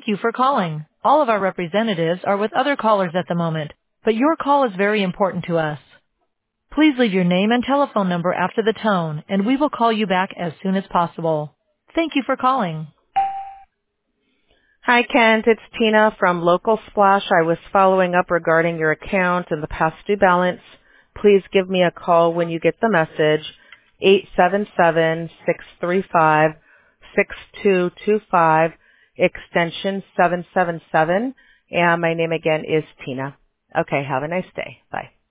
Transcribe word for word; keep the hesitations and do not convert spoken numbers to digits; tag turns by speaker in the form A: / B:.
A: Thank you for calling. All of our representatives are with other callers at the moment, but your call is very important to us. Please leave your name and telephone number after the tone, and we will call you back as soon as possible. Thank you for calling.
B: Hi, Kent. It's Tina from Local Splash. I was following up regarding your account and the past due balance. Please give me a call when you get the message, eight seven seven, six three five, six two two five, extension seven seven seven, and my name again is Tina. Okay, have a nice day. Bye.